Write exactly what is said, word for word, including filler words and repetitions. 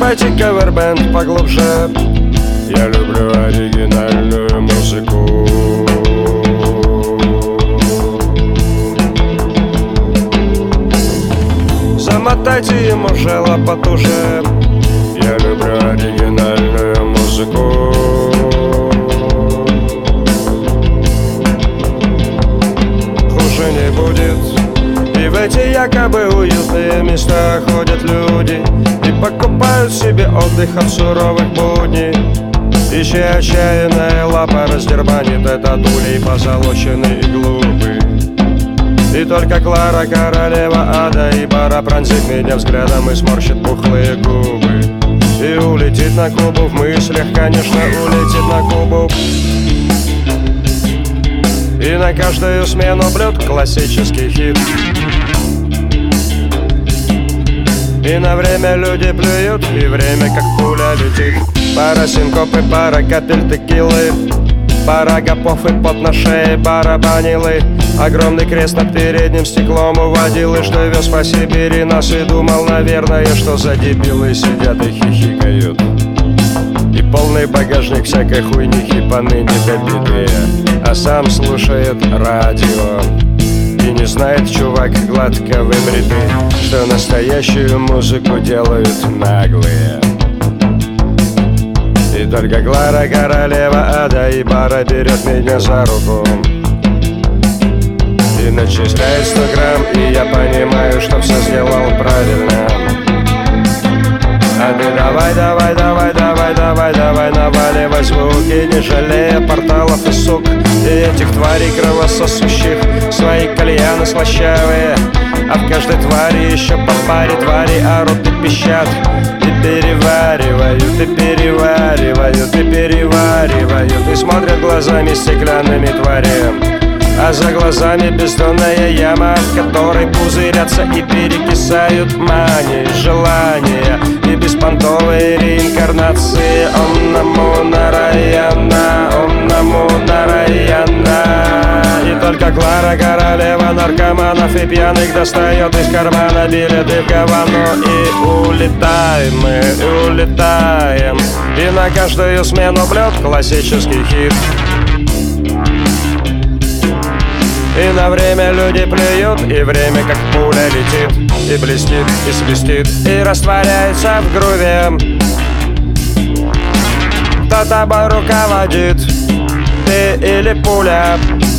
Давайте кавербэнд поглубже. Я люблю оригинальную музыку. Замотайте ему жало потуже. Я люблю оригинальную музыку. Хуже не будет. И в эти якобы уютные места ходят люди и покупают себе отдых от суровых будней. И чья отчаянная лапа раздербанит этот улей позолоченный и глупый. И только Клара, королева ада и бара, пронзит меня взглядом и сморщит пухлые губы. И улетит на Кубу в мыслях, конечно, улетит на Кубу. И на каждую смену блюд классический хит. И на время люди плюют, и время как пуля летит. Пара синкопы, пара капель текилы, пара гопов и пот на шее барабанилы. Огромный крест над передним стеклом уводил, и что вез по Сибири нас, и думал, наверное, что за дебилы сидят и хихикают. И полный багажник всякой хуйни хипаны недобитые, а сам слушает радио. И не знает чувак гладко выбритый, что настоящую музыку делают наглые. И только Клара, королева ада и бара, берет меня за руку и начисляет сто грамм, и я понимаю, что все сделал правильно. А ты давай, давай, давай, давай, давай, давай, наваливай звуки, не жалея порталов и сук и этих тварей кровососущих. Свои кальяны слащавые, а в каждой твари еще по паре твари орут и пищат. И переваривают, и переваривают, и переваривают, и смотрят глазами стеклянными твари. А за глазами бездонная яма, в которой пузырятся и перекисают мани, желания и беспонтовые реинкарнации. Ом намо нараяна, ом намо нараяна. И только Клара, королева наркоманов и пьяных, достает из кармана билеты в Гавану. И улетаем мы, и улетаем. И на каждую смену блюд классический хит. И на время люди плюют, и время как пуля летит, и блестит, и свистит, и растворяется в груве. Кто тобой руководит, ты или пуля?